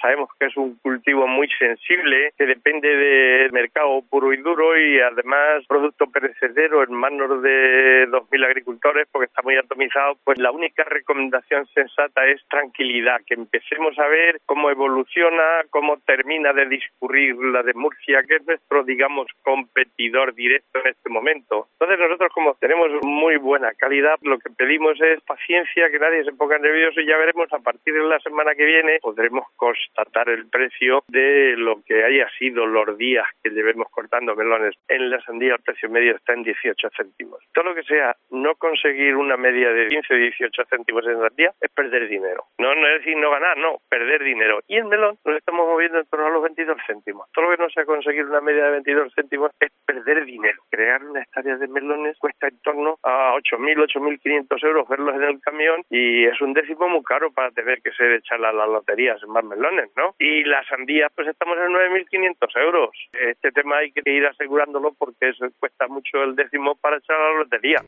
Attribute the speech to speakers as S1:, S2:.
S1: sabemos que es un cultivo muy sensible, que depende del mercado puro y duro y además producto perecedero en manos de 2.000 agricultores porque está muy atomizado, pues la única recomendación sensata es tranquilidad, que empecemos a ver cómo evoluciona, cómo termina de discurrir la de Murcia, que es nuestro, digamos, competidor directo en este momento. Entonces nosotros, como tenemos muy buena calidad, lo que pedimos es paciencia, que nadie se ponga nervioso y ya veremos a partir de la semana que viene podremos constatar el precio de lo que haya sido los días que llevemos cortando melones. En la sandía el precio medio está en 18 céntimos. Todo lo que sea no conseguir una media de 15 o 18 céntimos en sandía es perder dinero. No es decir no ganar, no, perder dinero. Y en melón nos estamos moviendo en torno a los 22 céntimos. Todo lo que no sea conseguir una media de 22 céntimos es perder dinero. Crear una hectárea de melones cuesta en torno a 8.000, 8.500 euros verlos en el camión y es un décimo muy caro para tener que ser echar a las loterías en más melones, ¿no? Y las sandías pues estamos en 9.500 euros. Este tema hay que ir asegurándolo porque eso cuesta mucho el décimo para echar a la lotería.